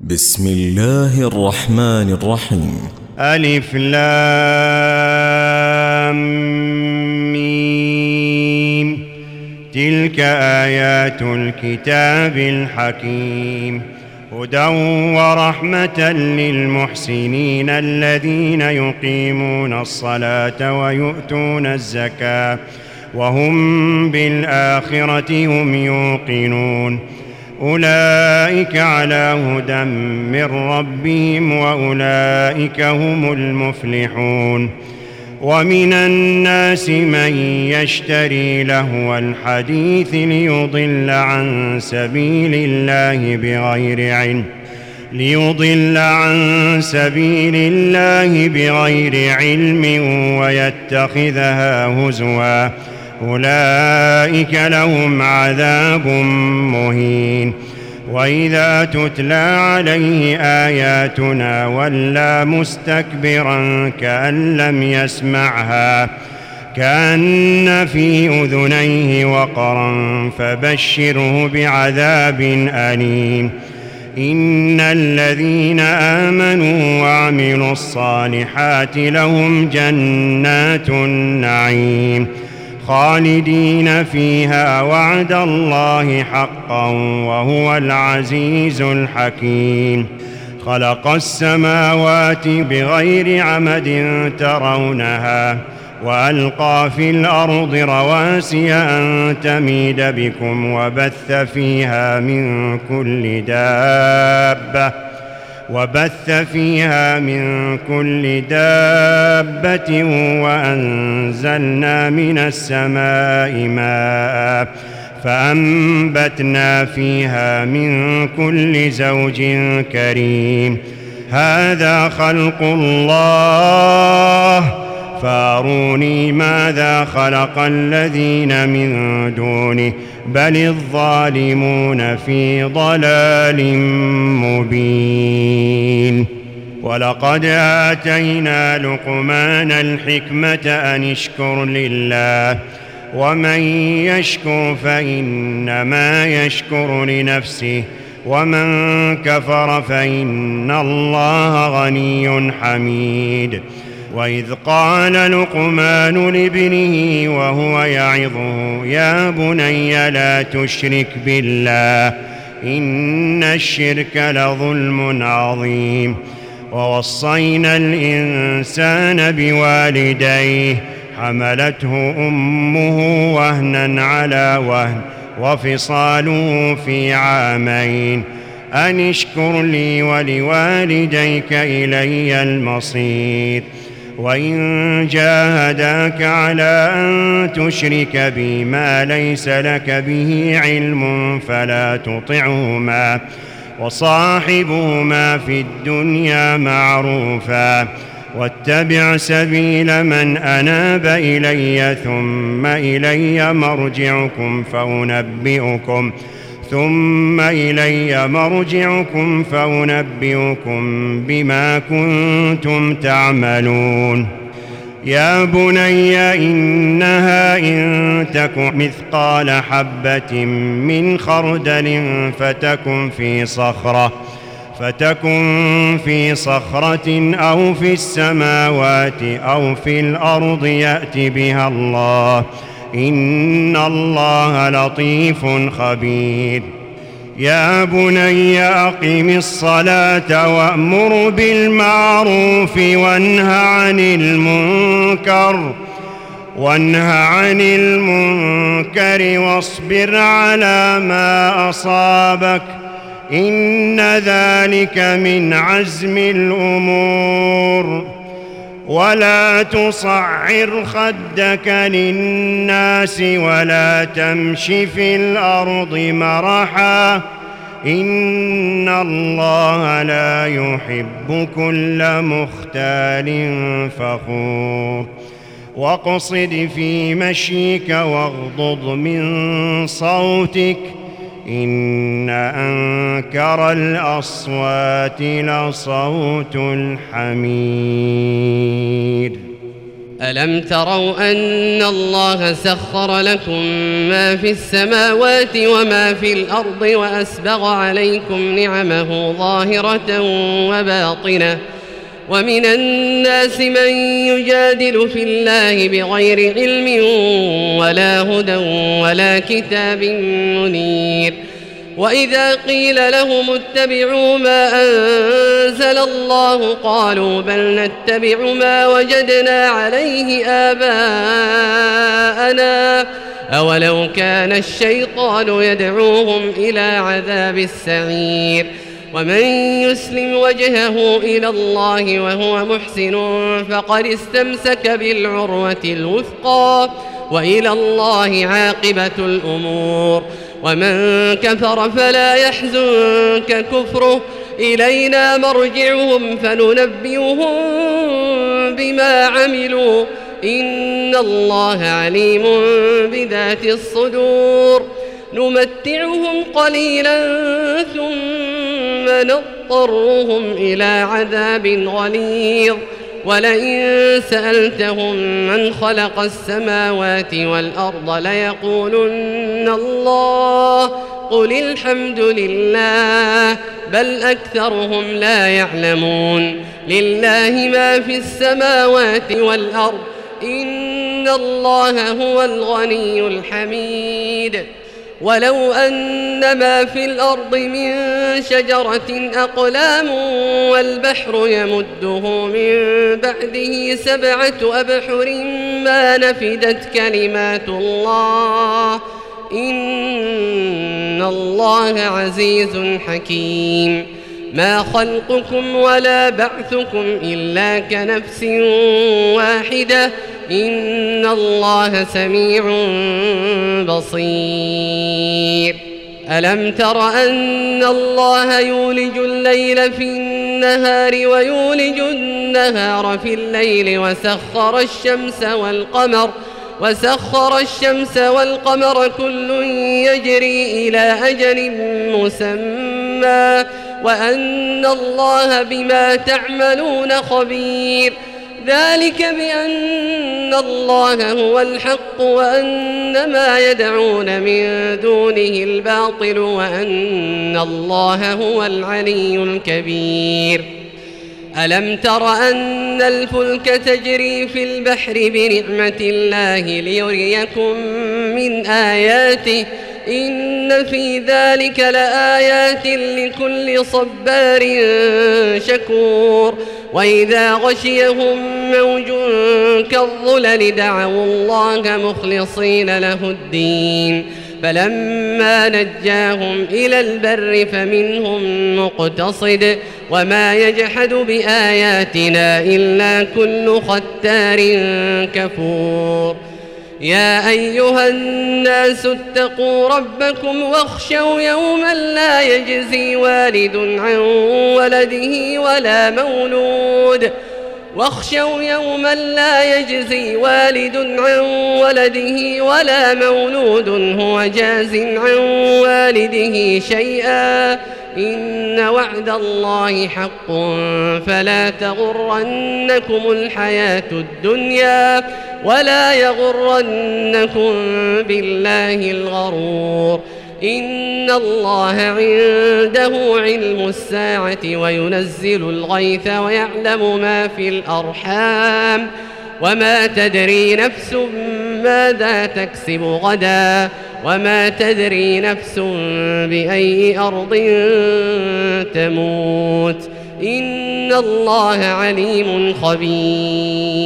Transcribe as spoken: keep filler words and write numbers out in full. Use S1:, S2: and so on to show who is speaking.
S1: بسم الله الرحمن الرحيم.
S2: ألف لام ميم. تلك آيات الكتاب الحكيم، هدى ورحمة للمحسنين الذين يقيمون الصلاة ويؤتون الزكاة وهم بالآخرة هم يوقنون. أولئك على هدى من ربهم وأولئك هم المفلحون. ومن الناس من يشتري لهو الحديث ليضل عن سبيل الله بغير علم ليضل عن سبيل الله بغير علم ويتخذها هزوا، أولئك لهم عذاب مهين. وإذا تتلى عليه آياتنا ولى مستكبرا كأن لم يسمعها كأن في أذنيه وقرا فبشره بعذاب أليم. إن الذين آمنوا وعملوا الصالحات لهم جنات النعيم خالدين فيها وعد الله حقا وهو العزيز الحكيم. خلق السماوات بغير عمد ترونها وألقى في الأرض رواسي أن تميد بكم وبث فيها من كل دابة وبث فيها من كل دابة وأنزلنا من السماء ماء فأنبتنا فيها من كل زوج كريم. هذا خلق الله فاروني ماذا خلق الذين من دونه بل الظالمون في ضلال مبين. ولقد آتينا لقمان الحكمة أن اشكر لله ومن يشكر فإنما يشكر لنفسه ومن كفر فإن الله غني حميد. وإذ قال لقمان لابنه وهو يعظه يا بني لا تشرك بالله إن الشرك لظلم عظيم. ووصينا الإنسان بوالديه حملته أمه وهنا على وهن وفصاله في عامين أن اشكر لي ولوالديك إلي المصير. وإن جاهداك على أن تشرك بي ما ليس لك به علم فلا تطعهما وصاحبهما في الدنيا معروفا واتبع سبيل من أناب إلي ثم إلي مرجعكم فأنبئكم ثم إلي مرجعكم فأنبئكم بما كنتم تعملون. يا بني إنها إن تك مثقال حبة من خردل فتكن في صخرة فتكن في صخرة أو في السماوات أو في الأرض يأت بها الله إن الله لطيف خبير. يا بني أقم الصلاة وأمر بالمعروف وانه عن المنكر وانه عن المنكر واصبر على ما أصابك إن ذلك من عزم الأمور. ولا تصعر خدك للناس ولا تمش في الأرض مرحا إن الله لا يحب كل مختال فخور. واقصد في مشيك واغضض من صوتك إن أنكر الأصوات لصوت الحمير.
S3: ألم تروا أن الله سخر لكم ما في السماوات وما في الأرض وأسبغ عليكم نعمه ظاهرة وباطنة ومن الناس من يجادل في الله بغير علم ولا هدى ولا كتاب منير وإذا قيل لهم اتبعوا ما أنزل الله قالوا بل نتبع ما وجدنا عليه آباءنا أولو كان الشيطان يدعوهم إلى عذاب السعير ومن يسلم وجهه إلى الله وهو محسن فقد استمسك بالعروة الوثقى وإلى الله عاقبة الأمور ومن كفر فلا يحزنك كفره إلينا مرجعهم فننبئهم بما عملوا إن الله عليم بذات الصدور نمتعهم قليلا ثم نضطرهم إلى عذاب غليظ ولئن سألتهم من خلق السماوات والأرض ليقولن الله قل الحمد لله بل أكثرهم لا يعلمون لله ما في السماوات والأرض إن الله هو الغني الحميد ولو أن ما في الأرض من شجرة أقلام والبحر يمده من بعده سبعة أبحر ما نفدت كلمات الله إن الله عزيز حكيم ما خلقكم ولا بعثكم إلا كنفس واحدة إن الله سميع بصير ألم تر أن الله يولج الليل في النهار ويولج النهار في الليل وسخر الشمس والقمر وسخر الشمس والقمر كل يجري إلى أجل مسمى وأن الله بما تعملون خبير ذلك بأن الله هو الحق وأن ما يدعون من دونه الباطل وأن الله هو العلي الكبير ألم تر أن الفلك تجري في البحر بنعمة الله ليريكم من آياته إن في ذلك لآيات لكل صبار شكور وإذا غشيهم موج كالظلل دعوا الله مخلصين له الدين فلما نجاهم إلى البر فمنهم مقتصد وما يجحد بآياتنا إلا كل ختار كفور يا أيها الناس اتقوا ربكم واخشوا يوما لا يجزي والد عن ولده ولا مولود واخشوا يوما لا يجزي والد عن ولده ولا مولود هو جاز عن والده شيئا إن وعد الله حق فلا تغرنكم الحياة الدنيا ولا يغرنكم بالله الغرور إن الله عنده علم الساعة وينزل الغيث ويعلم ما في الأرحام وما تدري نفس ماذا تكسب غدا وما تدري نفس بأي أرض تموت إن الله عليم خبير